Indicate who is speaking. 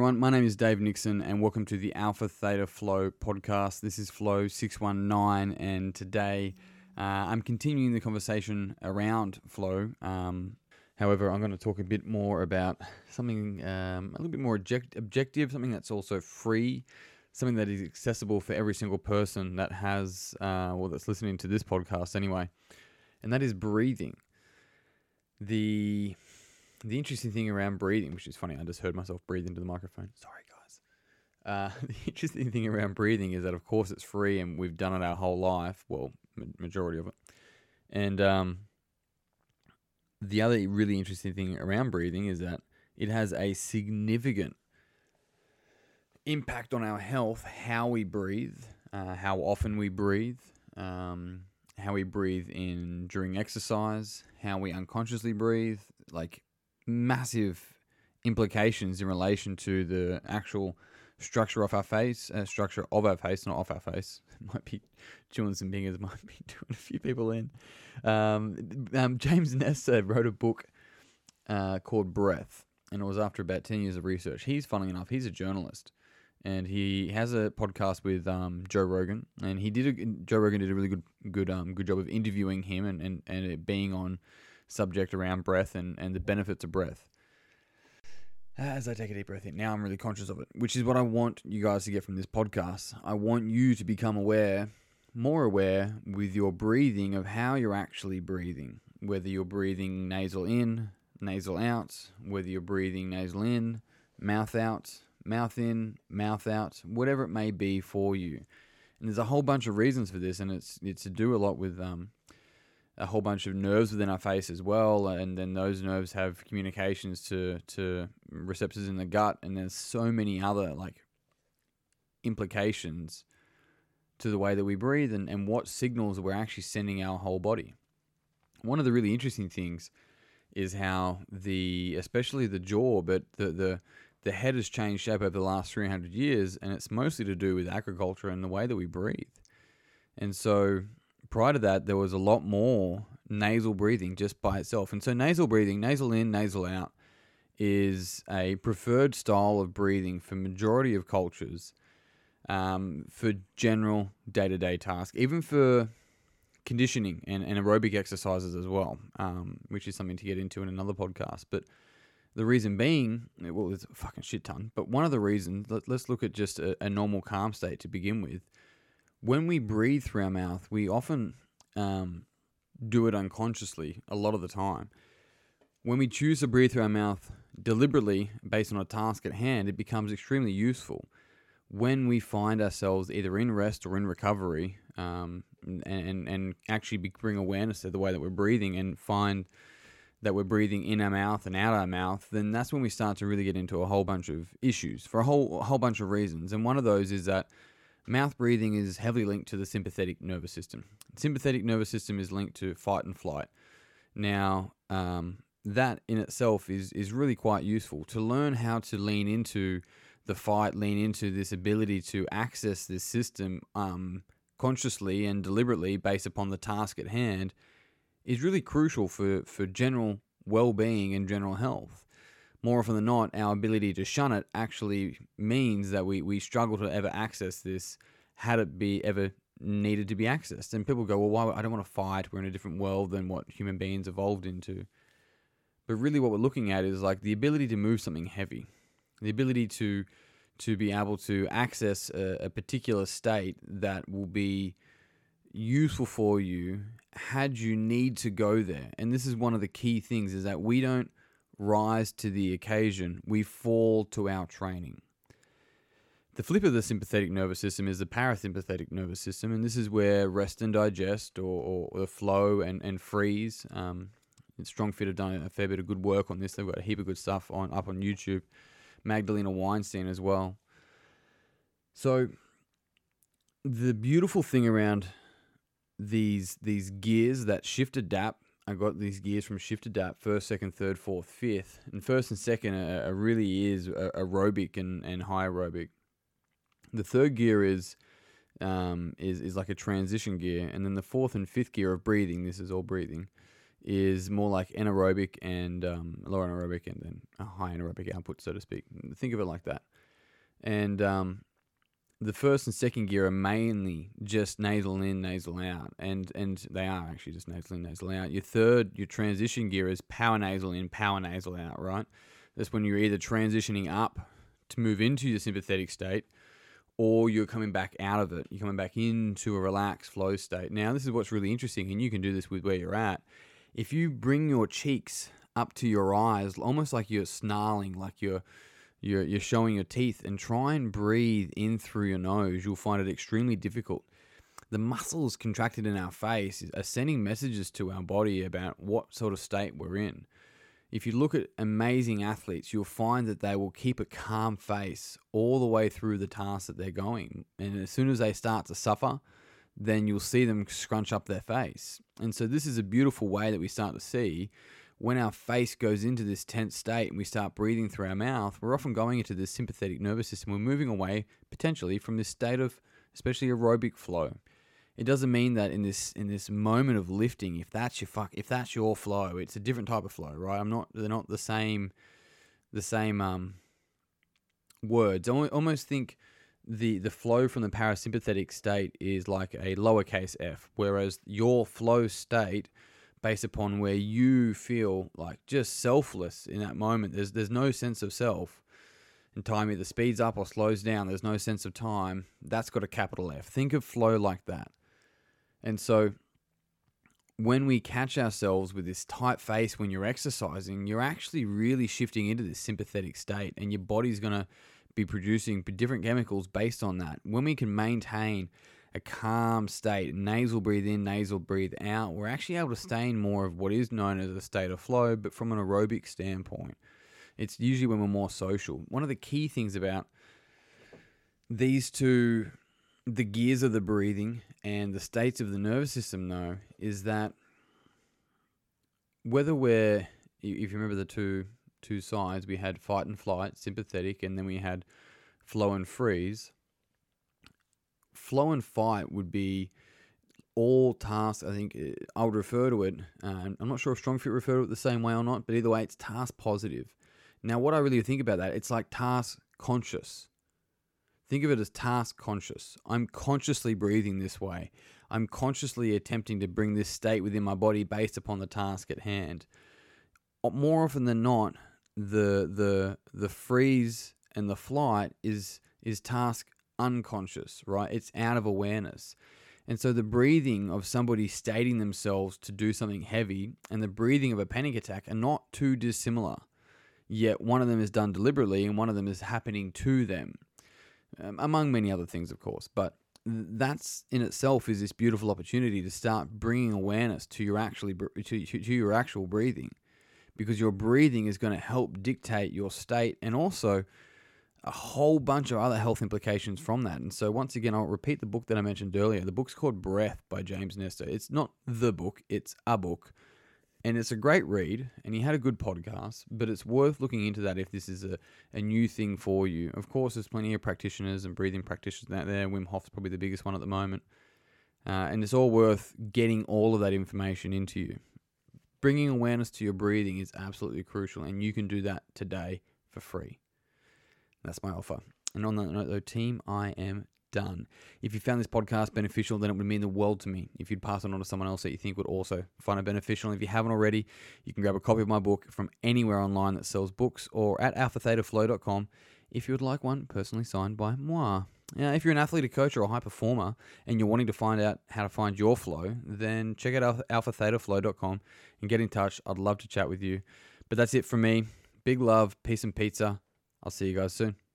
Speaker 1: everyone. My name is Dave Nixon, and welcome to the Alpha Theta Flow podcast. This is Flow 619, and today I'm continuing the conversation around flow. However, I'm going to talk a bit more about something a little bit more objective, something that's also free, something that is accessible for every single person that has, that's listening to this podcast anyway, and that is breathing. The interesting thing around breathing, which is funny, I just heard myself breathe into the microphone. Sorry, guys. The interesting thing around breathing is that, of course, it's free and we've done it our whole life. Well, majority of it. And the other really interesting thing around breathing is that it has a significant impact on our health, how we breathe, how often we breathe, how we breathe during exercise, how we unconsciously breathe, like massive implications in relation to the actual structure of our face, not off our face. Might be chewing some fingers, might be doing a few people in. James Nestor wrote a book called Breath, and it was after about 10 years of research. Funnily enough, he's a journalist, and he has a podcast with Joe Rogan, and Joe Rogan did a really good job of interviewing him and it being on subject around breath and the benefits of breath. As I take a deep breath in, now I'm really conscious of it, which is what I want you guys to get from this podcast. I want you to become more aware with your breathing of how you're actually breathing, whether you're breathing nasal in, nasal out, whether you're breathing nasal in, mouth out, mouth in, mouth out, whatever it may be for you. And there's a whole bunch of reasons for this, and it's to do a lot with a whole bunch of nerves within our face as well, and then those nerves have communications to receptors in the gut, and there's so many other implications to the way that we breathe and what signals we're actually sending our whole body. One of the really interesting things is how especially the jaw, but the head has changed shape over the last 300 years, and it's mostly to do with agriculture and the way that we breathe. And so prior to that, there was a lot more nasal breathing just by itself. And so nasal breathing, nasal in, nasal out, is a preferred style of breathing for majority of cultures for general day-to-day tasks, even for conditioning and aerobic exercises as well, which is something to get into in another podcast. But the reason being, well, there's a fucking shit ton, but one of the reasons, let's look at just a normal calm state to begin with. When we breathe through our mouth, we often do it unconsciously a lot of the time. When we choose to breathe through our mouth deliberately based on a task at hand, it becomes extremely useful when we find ourselves either in rest or in recovery, and actually bring awareness to the way that we're breathing and find that we're breathing in our mouth and out our mouth. Then that's when we start to really get into a whole bunch of issues for a whole bunch of reasons. And one of those is that mouth breathing is heavily linked to the sympathetic nervous system. The sympathetic nervous system is linked to fight and flight. Now, that in itself is really quite useful to learn how to lean into the fight, lean into this ability to access this system consciously and deliberately based upon the task at hand is really crucial for general well-being and general health. More often than not, our ability to shun it actually means that we struggle to ever access this had it be ever needed to be accessed. And people go, well, why? I don't want to fight. We're in a different world than what human beings evolved into. But really what we're looking at is like the ability to move something heavy, the ability to be able to access a particular state that will be useful for you had you need to go there. And this is one of the key things, is that we don't rise to the occasion, we fall to our training. The flip of the sympathetic nervous system is the parasympathetic nervous system, and this is where rest and digest or the flow and freeze. Strong Fit have done a fair bit of good work on this. They've got a heap of good stuff up on YouTube. Magdalena Weinstein as well. So the beautiful thing around these gears that shift adapt, I got these gears from Shift Adapt, first, second, third, fourth, fifth. And first and second really is aerobic and high aerobic. The third gear is like a transition gear, and then the fourth and fifth gear of breathing, this is all breathing, is more like anaerobic and lower anaerobic, and then a high anaerobic output, so to speak. Think of it like that. And the first and second gear are mainly just nasal in, nasal out, and they are actually just nasal in, nasal out. Your transition gear is power nasal in, power nasal out, right? That's when you're either transitioning up to move into your sympathetic state, or you're coming back out of it. You're coming back into a relaxed flow state. Now, this is what's really interesting, and you can do this with where you're at. If you bring your cheeks up to your eyes, almost like you're snarling, like you're showing your teeth, and try and breathe in through your nose, you'll find it extremely difficult. The muscles contracted in our face are sending messages to our body about what sort of state we're in. If you look at amazing athletes, you'll find that they will keep a calm face all the way through the task that they're going. And as soon as they start to suffer, then you'll see them scrunch up their face. And so this is a beautiful way that we start to see when our face goes into this tense state and we start breathing through our mouth, we're often going into this sympathetic nervous system. We're moving away potentially from this state of especially aerobic flow. It doesn't mean that in this moment of lifting, if that's your flow, it's a different type of flow, right? They're not the same words. I almost think the flow from the parasympathetic state is like a lowercase f, whereas your flow state, based upon where you feel like just selfless in that moment, there's no sense of self, and time either speeds up or slows down. There's no sense of time. That's got a capital F. Think of flow like that. And so when we catch ourselves with this tight face when you're exercising, you're actually really shifting into this sympathetic state, and your body's going to be producing different chemicals based on that. When we can maintain a calm state, nasal breathe in, nasal breathe out, we're actually able to stay in more of what is known as a state of flow, but from an aerobic standpoint. It's usually when we're more social. One of the key things about these two, the gears of the breathing and the states of the nervous system, though, is that whether we're, if you remember the two sides, we had fight and flight, sympathetic, and then we had flow and freeze. Flow and fight would be all tasks. I think I would refer to it, I'm not sure if StrongFit refer to it the same way or not, but either way, it's task positive. Now, what I really think about that, it's like task conscious. Think of it as task conscious. I'm consciously breathing this way. I'm consciously attempting to bring this state within my body based upon the task at hand. More often than not, the freeze and the flight is task unconscious, right? It's out of awareness. And so the breathing of somebody stating themselves to do something heavy and the breathing of a panic attack are not too dissimilar. Yet one of them is done deliberately and one of them is happening to them. Among many other things, of course. But that's in itself is this beautiful opportunity to start bringing awareness to your your actual breathing, because your breathing is going to help dictate your state and also a whole bunch of other health implications from that. And so once again, I'll repeat the book that I mentioned earlier. The book's called Breath by James Nestor. It's not the book, it's a book. And it's a great read, and he had a good podcast, but it's worth looking into that if this is a new thing for you. Of course, there's plenty of practitioners and breathing practitioners out there. Wim Hof's probably the biggest one at the moment. And it's all worth getting all of that information into you. Bringing awareness to your breathing is absolutely crucial, and you can do that today for free. That's my offer. And on that note, though, team, I am done. If you found this podcast beneficial, then it would mean the world to me if you'd pass it on to someone else that you think would also find it beneficial. And if you haven't already, you can grab a copy of my book from anywhere online that sells books, or at alphathetaflow.com if you would like one personally signed by moi. Now, if you're an athlete, a coach, or a high performer and you're wanting to find out how to find your flow, then check out alphathetaflow.com and get in touch. I'd love to chat with you. But that's it from me. Big love, peace and pizza. I'll see you guys soon.